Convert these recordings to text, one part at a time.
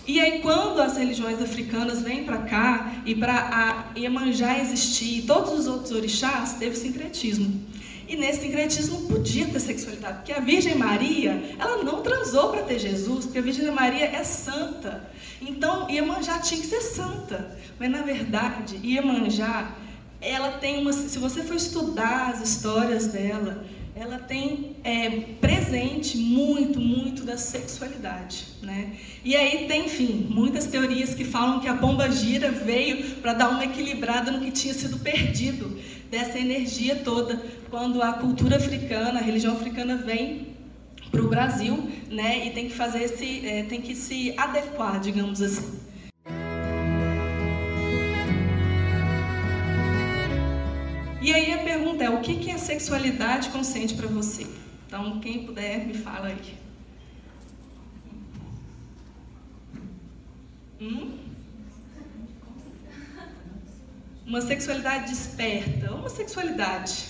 E aí, quando as religiões africanas vêm para cá, e para a Iemanjá existir, e todos os outros orixás, teve sincretismo. E nesse sincretismo podia ter sexualidade, porque a Virgem Maria, ela não transou para ter Jesus, porque a Virgem Maria é santa. Então, Iemanjá tinha que ser santa. Mas, na verdade, Iemanjá, ela tem uma... Se você for estudar as histórias dela, ela tem presente muito da sexualidade, né? E aí tem, enfim, muitas teorias que falam que a pombagira veio para dar uma equilibrada no que tinha sido perdido dessa energia toda, quando a cultura africana, a religião africana vem para o Brasil, né? E tem que fazer tem que se adequar, digamos assim. E aí a pergunta é, o que é sexualidade consciente para você? Então, quem puder, me fala aí. Uma sexualidade desperta, uma sexualidade.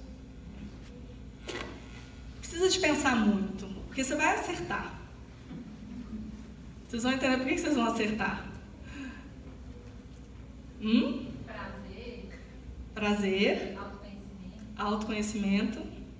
Precisa de pensar muito, porque você vai acertar. Vocês vão entender por que vocês vão acertar. Prazer. Autoconhecimento.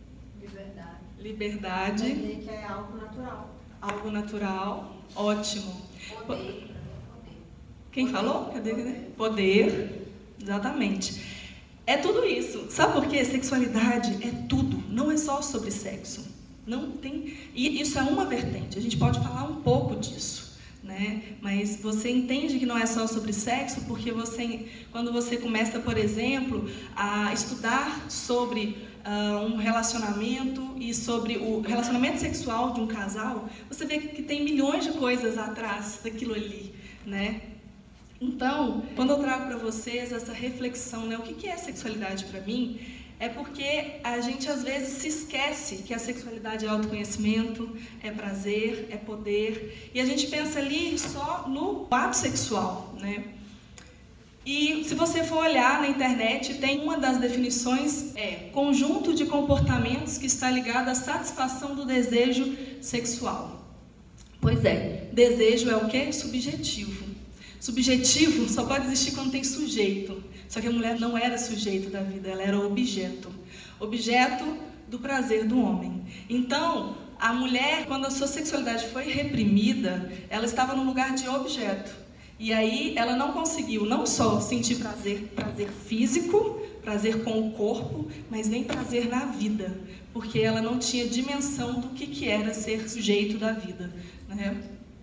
Liberdade. Entender que é algo natural. Algo natural. Ótimo. Poder. Quem falou? Cadê? Poder. Exatamente. É tudo isso. Sabe por quê? Sexualidade é tudo. Não é só sobre sexo. Não tem... E isso é uma vertente. A gente pode falar um pouco disso. Né? Mas você entende que não é só sobre sexo porque quando você começa, por exemplo, a estudar sobre um relacionamento e sobre o relacionamento sexual de um casal, você vê que tem milhões de coisas atrás daquilo ali, né? Então, quando eu trago para vocês essa reflexão, né, o que é sexualidade para mim, é porque a gente às vezes se esquece que a sexualidade é autoconhecimento, é prazer, é poder, e a gente pensa ali só no ato sexual, né? E se você for olhar na internet, tem uma das definições, conjunto de comportamentos que está ligado à satisfação do desejo sexual. Pois é, desejo é o quê? Subjetivo. Subjetivo só pode existir quando tem sujeito. Só que a mulher não era sujeito da vida, ela era objeto. Objeto do prazer do homem. Então, a mulher, quando a sua sexualidade foi reprimida, ela estava no lugar de objeto. E aí ela não conseguiu não só sentir prazer físico, prazer com o corpo, mas nem prazer na vida. Porque ela não tinha dimensão do que era ser sujeito da vida, né?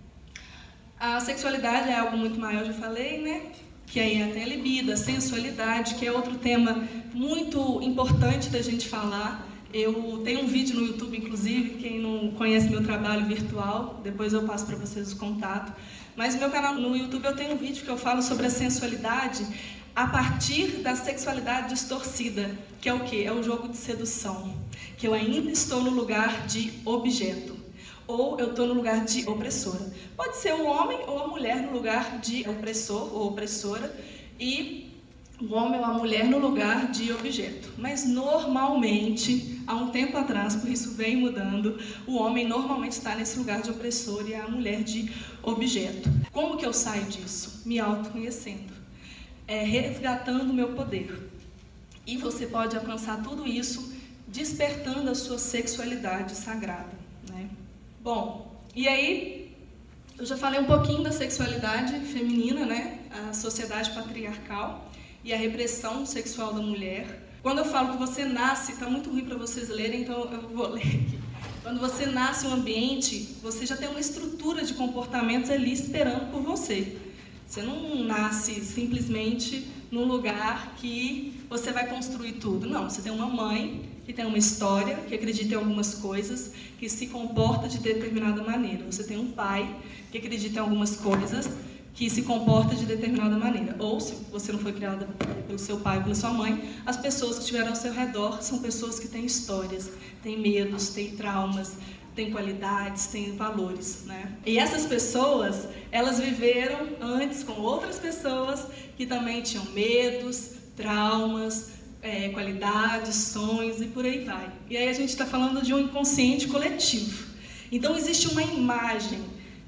A sexualidade é algo muito maior, já falei, né? Que aí tem a libido, a sensualidade, que é outro tema muito importante da gente falar. Eu tenho um vídeo no YouTube, inclusive, quem não conhece meu trabalho virtual, depois eu passo para vocês o contato. Mas no meu canal no YouTube eu tenho um vídeo que eu falo sobre a sensualidade a partir da sexualidade distorcida, que é o quê? É um jogo de sedução, que eu ainda estou no lugar de objeto. Ou eu estou no lugar de opressora. Pode ser o homem ou a mulher no lugar de opressor ou opressora e o homem ou a mulher no lugar de objeto. Mas normalmente, há um tempo atrás, por isso vem mudando, o homem normalmente está nesse lugar de opressor e a mulher de objeto. Como que eu saio disso? Me autoconhecendo, resgatando o meu poder. E você pode alcançar tudo isso despertando a sua sexualidade sagrada, né? Bom, e aí, eu já falei um pouquinho da sexualidade feminina, né? A sociedade patriarcal e a repressão sexual da mulher. Quando eu falo que você nasce, está muito ruim para vocês lerem, então eu vou ler aqui. Quando você nasce em um ambiente, você já tem uma estrutura de comportamentos ali esperando por você. Você não nasce simplesmente num lugar que você vai construir tudo. Não, você tem uma mãe que tem uma história, que acredita em algumas coisas, que se comporta de determinada maneira. Você tem um pai que acredita em algumas coisas, que se comporta de determinada maneira. Ou, se você não foi criada pelo seu pai ou pela sua mãe, as pessoas que estiveram ao seu redor são pessoas que têm histórias, têm medos, têm traumas, têm qualidades, têm valores, né? E essas pessoas, elas viveram antes com outras pessoas que também tinham medos, traumas, qualidades, sonhos e por aí vai. E aí a gente está falando de um inconsciente coletivo. Então existe uma imagem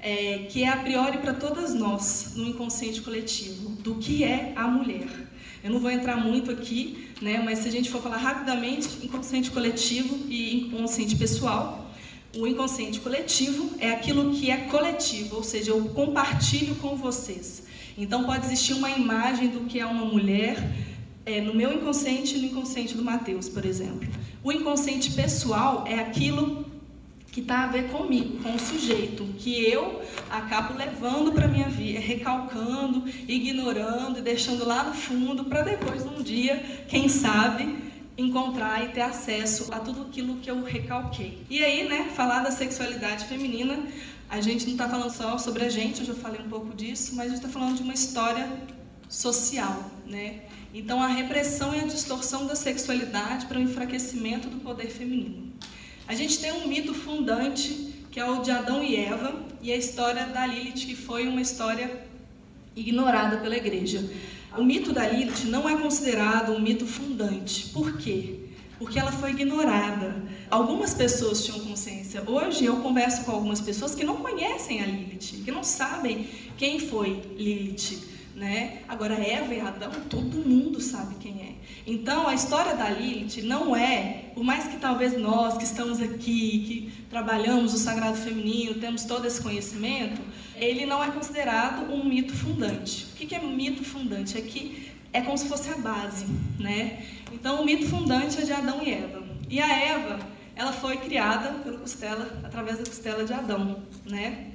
que é a priori para todas nós, no inconsciente coletivo, do que é a mulher. Eu não vou entrar muito aqui, né, mas se a gente for falar rapidamente, inconsciente coletivo e inconsciente pessoal, o inconsciente coletivo é aquilo que é coletivo, ou seja, eu compartilho com vocês. Então pode existir uma imagem do que é uma mulher no meu inconsciente e no inconsciente do Mateus, por exemplo. O inconsciente pessoal é aquilo que está a ver comigo, com o sujeito, que eu acabo levando para a minha vida, recalcando, ignorando e deixando lá no fundo, para depois, um dia, quem sabe, encontrar e ter acesso a tudo aquilo que eu recalquei. E aí, né, falar da sexualidade feminina, a gente não está falando só sobre a gente, eu já falei um pouco disso, mas a gente está falando de uma história social, né? Então, a repressão e a distorção da sexualidade para o enfraquecimento do poder feminino. A gente tem um mito fundante, que é o de Adão e Eva, e a história da Lilith, que foi uma história ignorada pela igreja. O mito da Lilith não é considerado um mito fundante. Por quê? Porque ela foi ignorada. Algumas pessoas tinham consciência. Hoje eu converso com algumas pessoas que não conhecem a Lilith, que não sabem quem foi Lilith, né? Agora, Eva e Adão, todo mundo sabe quem é. Então, a história da Lilith não é, por mais que talvez nós que estamos aqui, que trabalhamos o sagrado feminino, temos todo esse conhecimento, ele não é considerado um mito fundante. O que é mito fundante? É que é como se fosse a base, né? Então, o mito fundante é de Adão e Eva. E a Eva, ela foi criada pela costela, através da costela de Adão, né?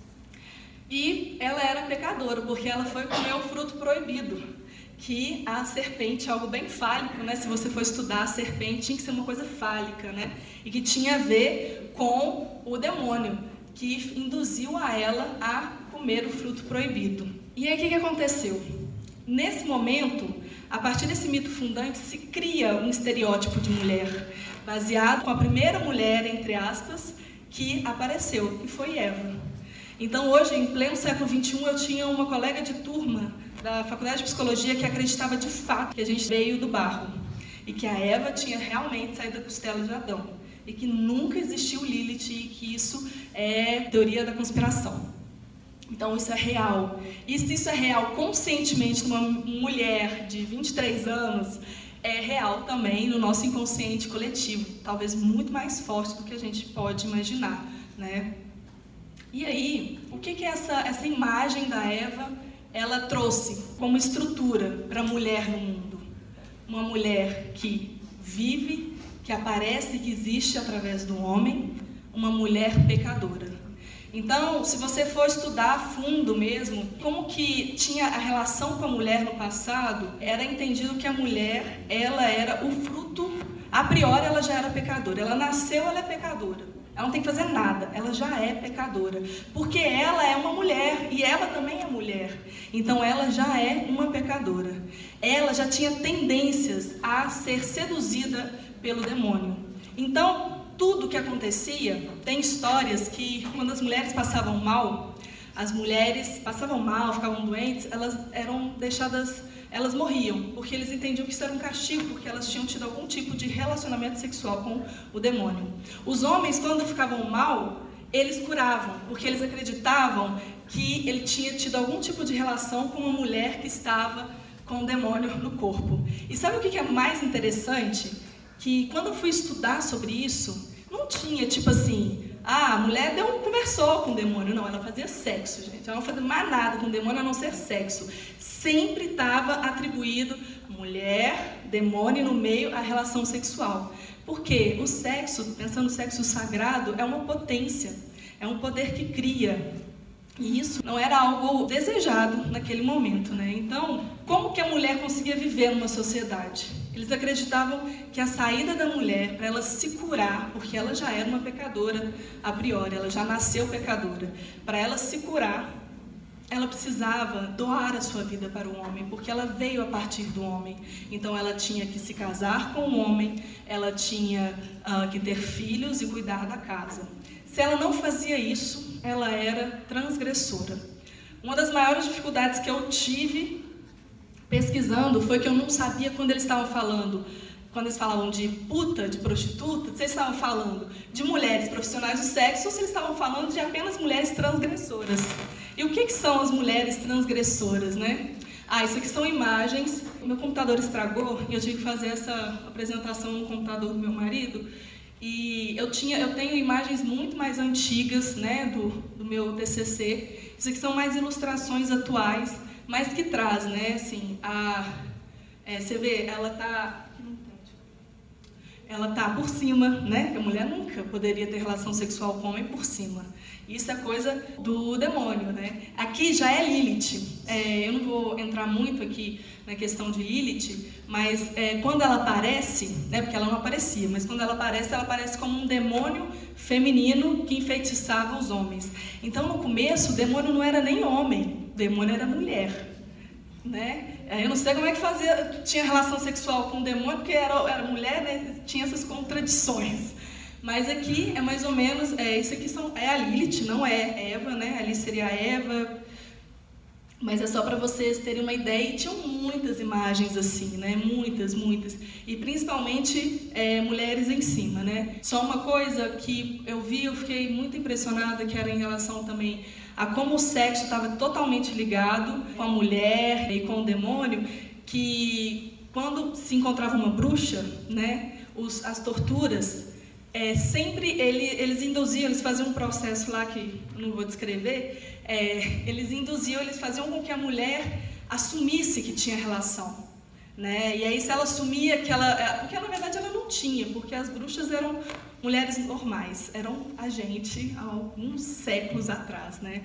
E ela era pecadora, porque ela foi comer o fruto proibido, que a serpente é algo bem fálico, né? Se você for estudar a serpente, tinha que ser uma coisa fálica, né? E que tinha a ver com o demônio, que induziu a ela a comer o fruto proibido. E aí, o que aconteceu? Nesse momento, a partir desse mito fundante, se cria um estereótipo de mulher, baseado com a primeira mulher, entre aspas, que apareceu, que foi Eva. Então, hoje, em pleno século XXI, eu tinha uma colega de turma da Faculdade de Psicologia que acreditava de fato que a gente veio do barro e que a Eva tinha realmente saído da costela de Adão e que nunca existiu Lilith e que isso é teoria da conspiração. Então, isso é real. E se isso é real conscientemente numa mulher de 23 anos, é real também no nosso inconsciente coletivo, talvez muito mais forte do que a gente pode imaginar, né? E aí, o que essa imagem da Eva, ela trouxe como estrutura para a mulher no mundo? Uma mulher que vive, que aparece, que existe através do homem, uma mulher pecadora. Então, se você for estudar a fundo mesmo, como que tinha a relação com a mulher no passado, era entendido que a mulher, ela era o fruto, a priori ela já era pecadora, ela nasceu, ela é pecadora. Ela não tem que fazer nada, ela já é pecadora, porque ela é uma mulher e ela também é mulher, então ela já é uma pecadora. Ela já tinha tendências a ser seduzida pelo demônio. Então, tudo que acontecia, tem histórias que quando as mulheres passavam mal, ficavam doentes, elas eram deixadas... Elas morriam, porque eles entendiam que isso era um castigo, porque elas tinham tido algum tipo de relacionamento sexual com o demônio. Os homens, quando ficavam mal, eles curavam, porque eles acreditavam que ele tinha tido algum tipo de relação com uma mulher que estava com o demônio no corpo. E sabe o que é mais interessante? Que quando eu fui estudar sobre isso, não tinha tipo assim... a mulher conversou com o demônio. Não, ela fazia sexo, gente. Ela não fazia mais nada com o demônio a não ser sexo. Sempre estava atribuído mulher, demônio no meio a relação sexual. Porque o sexo, pensando no sexo sagrado, é uma potência, é um poder que cria. E isso não era algo desejado naquele momento, né? Então, como que a mulher conseguia viver numa sociedade? Eles acreditavam que a saída da mulher, para ela se curar, porque ela já era uma pecadora a priori, ela já nasceu pecadora, para ela se curar, ela precisava doar a sua vida para o homem, porque ela veio a partir do homem. Então, ela tinha que se casar com o homem, ela tinha que ter filhos e cuidar da casa. Se ela não fazia isso, ela era transgressora. Uma das maiores dificuldades que eu tive pesquisando foi que eu não sabia quando eles estavam falando quando eles falavam de puta, de prostituta, se eles estavam falando de mulheres profissionais do sexo ou se eles estavam falando de apenas mulheres transgressoras. E o que são as mulheres transgressoras, né? Isso aqui são imagens. O meu computador estragou e eu tive que fazer essa apresentação no computador do meu marido. E eu tenho imagens muito mais antigas, né, do meu TCC. Isso aqui são mais ilustrações atuais, mas que traz, né, assim, você vê, ela tá por cima, né? Que a mulher nunca poderia ter relação sexual com o homem por cima. Isso é coisa do demônio, né? Aqui já é Lilith. Eu não vou entrar muito aqui na questão de Lilith, mas quando ela aparece, né? Porque ela não aparecia, mas quando ela aparece como um demônio feminino que enfeitiçava os homens. Então, no começo, o demônio não era nem homem, o demônio era mulher. Né? Eu não sei como é que tinha relação sexual com o demônio, porque era mulher, né? Tinha essas contradições. Mas aqui é mais ou menos, isso aqui é a Lilith, não é Eva, né? Ali seria a Eva, mas é só para vocês terem uma ideia. E tinham muitas imagens assim, né? Muitas. E principalmente mulheres em cima, né? Só uma coisa que eu fiquei muito impressionada, que era em relação também a como o sexo estava totalmente ligado com a mulher e com o demônio, que quando se encontrava uma bruxa, né, as torturas, sempre eles induziam, eles faziam um processo lá que eu não vou descrever, eles faziam com que a mulher assumisse que tinha relação. Né? E aí se ela assumia que porque na verdade ela não tinha, porque as bruxas eram mulheres normais, eram a gente há alguns séculos atrás, né?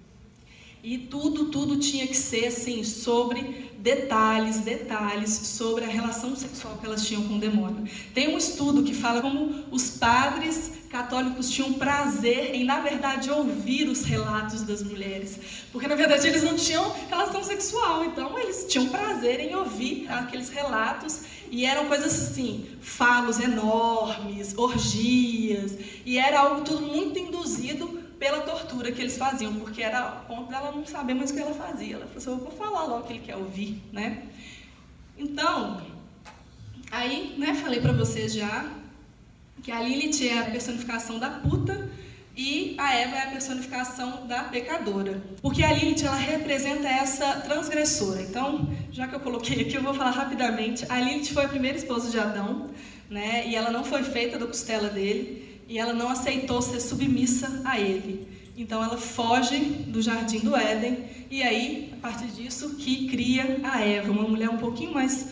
E tudo tinha que ser assim, sobre detalhes sobre a relação sexual que elas tinham com o demônio. Tem um estudo que fala como os padres católicos tinham prazer em, na verdade, ouvir os relatos das mulheres. Porque, na verdade, eles não tinham relação sexual. Então, eles tinham prazer em ouvir aqueles relatos. E eram coisas assim, falos enormes, orgias. E era algo tudo muito induzido pela tortura que eles faziam, porque era a ponto dela não saber mais o que ela fazia. Ela falou assim, eu vou falar logo o que ele quer ouvir, né? Então, aí, né, falei pra vocês já que a Lilith é a personificação da puta e a Eva é a personificação da pecadora. Porque a Lilith, ela representa essa transgressora. Então, já que eu coloquei aqui, eu vou falar rapidamente. A Lilith foi a primeira esposa de Adão, né? E ela não foi feita da costela dele. E ela não aceitou ser submissa a ele. Então ela foge do jardim do Éden. E aí, a partir disso, que cria a Eva, uma mulher um pouquinho mais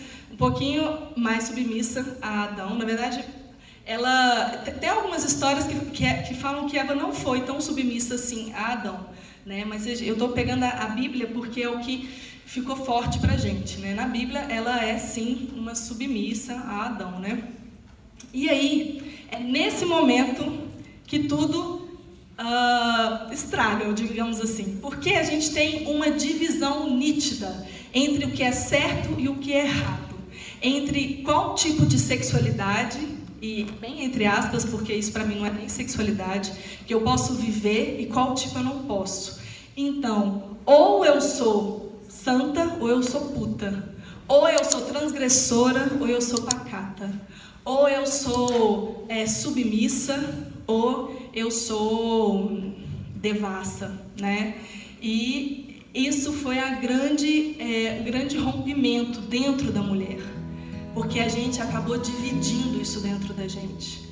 submissa a Adão. Na verdade, ela tem algumas histórias que falam que Eva não foi tão submissa assim a Adão, né? Mas eu estou pegando a Bíblia porque é o que ficou forte para a gente, né? Na Bíblia, ela é sim uma submissa a Adão, né? E aí, é nesse momento que tudo estraga, digamos assim. Porque a gente tem uma divisão nítida entre o que é certo e o que é errado. Entre qual tipo de sexualidade, e bem entre aspas, porque isso para mim não é nem sexualidade, que eu posso viver e qual tipo eu não posso. Então, ou eu sou santa ou eu sou puta. Ou eu sou transgressora ou eu sou pacata. Ou eu sou submissa, ou eu sou devassa, né? E isso foi o grande rompimento dentro da mulher, porque a gente acabou dividindo isso dentro da gente.